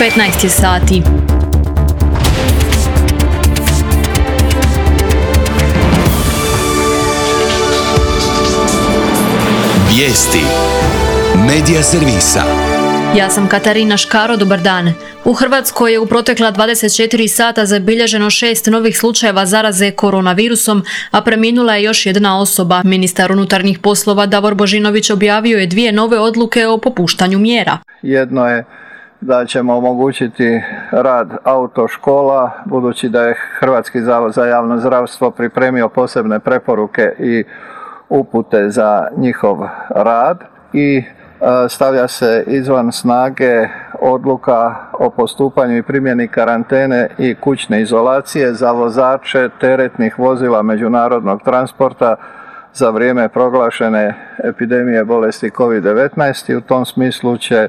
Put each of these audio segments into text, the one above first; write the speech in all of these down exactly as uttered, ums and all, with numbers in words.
petnaest je sati. Vijesti Medija servisa. Ja sam Katarina Škaro, dobar dan. U Hrvatskoj je u protekla dvadeset četiri sata zabilježeno šest novih slučajeva zaraze koronavirusom, a preminula je još jedna osoba. Ministar unutarnjih poslova Davor Božinović objavio je dvije nove odluke o popuštanju mjera. Jedno je da ćemo omogućiti rad autoškola, budući da je Hrvatski zavod za javno zdravstvo pripremio posebne preporuke i upute za njihov rad i stavlja se izvan snage odluka o postupanju i primjeni karantene i kućne izolacije za vozače teretnih vozila međunarodnog transporta za vrijeme proglašene epidemije bolesti kovid devetnaest i u tom smislu će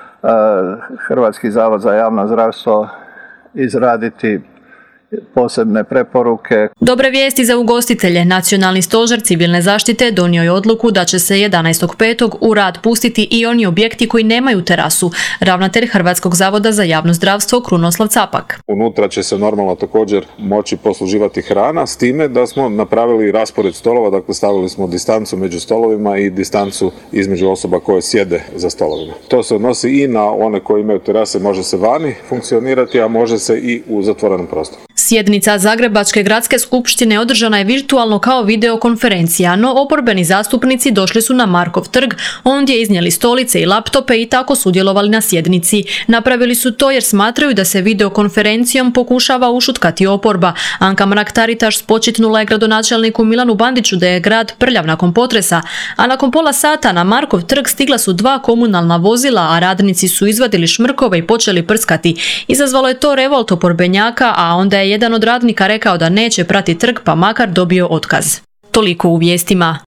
Hrvatski zavod za javno zdravstvo izraditi posebne preporuke. Dobre vijesti za ugostitelje. Nacionalni stožer civilne zaštite donio je odluku da će se jedanaestog petog u rad pustiti i oni objekti koji nemaju terasu. Ravnatelj Hrvatskog zavoda za javno zdravstvo Krunoslav Capak. Unutra će se normalno također moći posluživati hrana, s time da smo napravili raspored stolova, dakle stavili smo distancu među stolovima i distancu između osoba koje sjede za stolovima. To se odnosi i na one koji imaju terase, može se vani funkcionirati, a može se i u zatvorenom prostoru. Sjednica Zagrebačke gradske skupštine održana je virtualno kao videokonferencija, no oporbeni zastupnici došli su na Markov trg, ondje iznijeli stolice i laptope i tako sudjelovali na sjednici. Napravili su to jer smatraju da se videokonferencijom pokušava ušutkati oporba. Anka Mrak-Taritaš spočitnula je gradonačelniku Milanu Bandiću da je grad prljav nakon potresa, a nakon pola sata na Markov trg stigla su dva komunalna vozila, a radnici su izvadili šmrkove i počeli prskati. Izazvalo je to revolt oporbenjaka, a onda je jedan od radnika rekao da neće prati trg pa makar dobio otkaz. Toliko u vijestima.